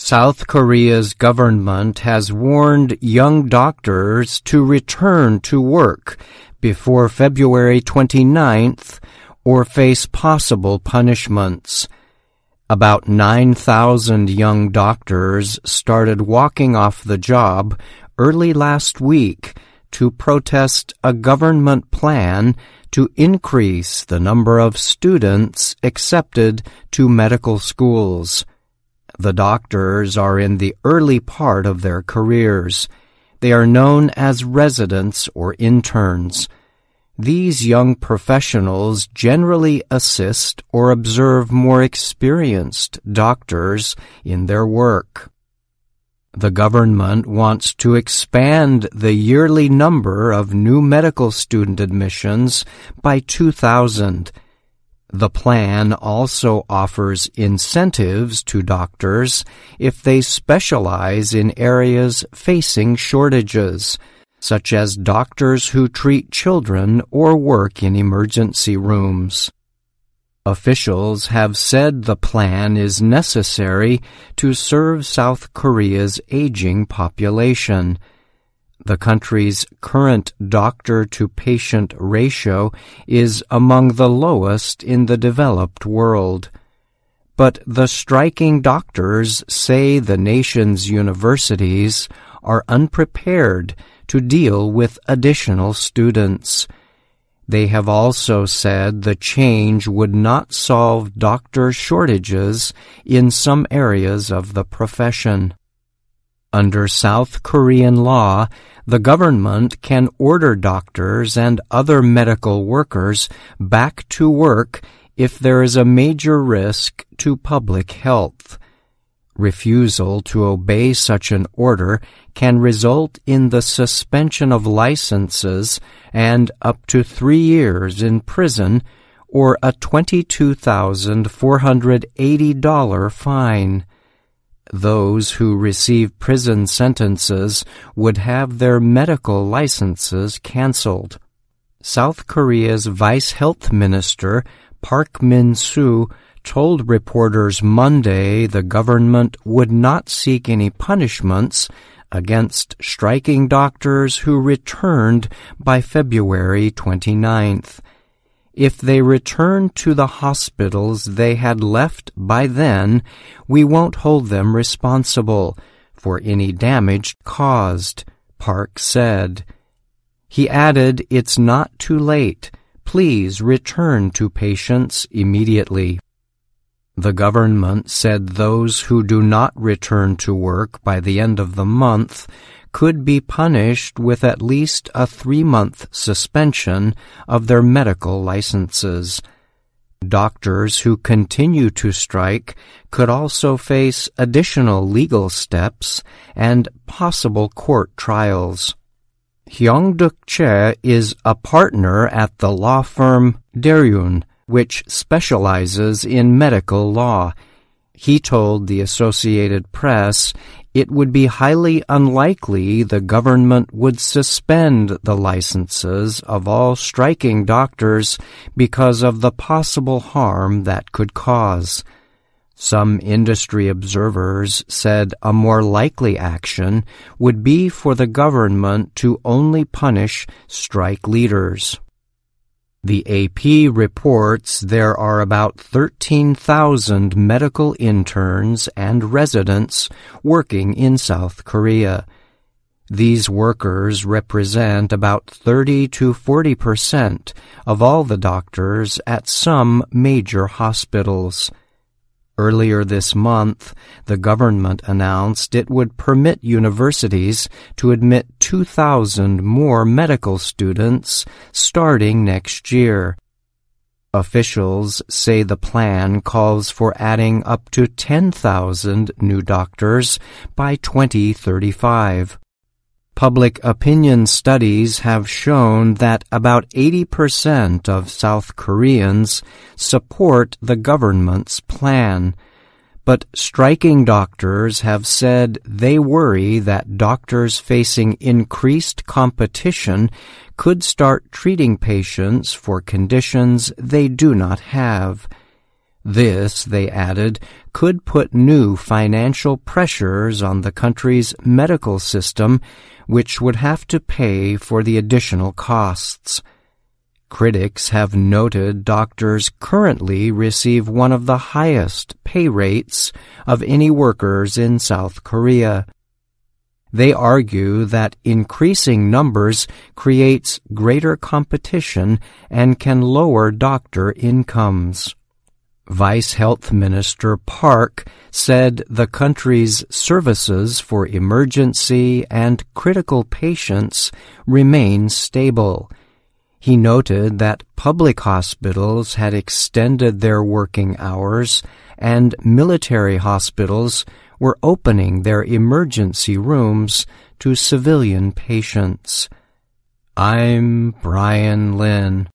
South Korea's government has warned young doctors to return to work before February 29th or face possible punishments. About 9,000 young doctors started walking off the job early last week to protest a government plan to increase the number of students accepted to medical schools. The doctors are in the early part of their careers. They are known as residents or interns. These young professionals generally assist or observe more experienced doctors in their work. The government wants to expand the yearly number of new medical student admissions by 2,000. The plan also offers incentives to doctors if they specialize in areas facing shortages, such as doctors who treat children or work in emergency rooms. Officials have said the plan is necessary to serve South Korea's aging population. The country's current doctor-to-patient ratio is among the lowest in the developed world. But the striking doctors say the nation's universities are unprepared to deal with additional students. They have also said the change would not solve doctor shortages in some areas of the profession. Under South Korean law, the government can order doctors and other medical workers back to work if there is a major risk to public health. Refusal to obey such an order can result in the suspension of licenses and up to 3 years in prison or a $22,480 fine. Those who receive prison sentences would have their medical licenses canceled. South Korea's Vice Health Minister, Park Min-soo, told reporters Monday the government would not seek any punishments against striking doctors who returned by February 29th. If they return to the hospitals they had left by then, we won't hold them responsible for any damage caused, Park said. He added, "It's not too late. Please return to patients immediately." The government said those who do not return to work by the end of the month could be punished with at least a 3-month suspension of their medical licenses. Doctors who continue to strike could also face additional legal steps and possible court trials. Hyung-duk Che is a partner at the law firm Daeryun, which specializes in medical law. He told the Associated Press it would be highly unlikely the government would suspend the licenses of all striking doctors because of the possible harm that could cause. Some industry observers said a more likely action would be for the government to only punish strike leaders. The AP reports there are about 13,000 medical interns and residents working in South Korea. These workers represent about 30 to 40% of all the doctors at some major hospitals. Earlier this month, the government announced it would permit universities to admit 2,000 more medical students starting next year. Officials say the plan calls for adding up to 10,000 new doctors by 2035. Public opinion studies have shown that about 80% of South Koreans support the government's plan. But striking doctors have said they worry that doctors facing increased competition could start treating patients for conditions they do not have. This, they added, could put new financial pressures on the country's medical system, which would have to pay for the additional costs. Critics have noted doctors currently receive one of the highest pay rates of any workers in South Korea. They argue that increasing numbers creates greater competition and can lower doctor incomes. Vice Health Minister Park said the country's services for emergency and critical patients remain stable. He noted that public hospitals had extended their working hours and military hospitals were opening their emergency rooms to civilian patients. I'm Brian Lynn.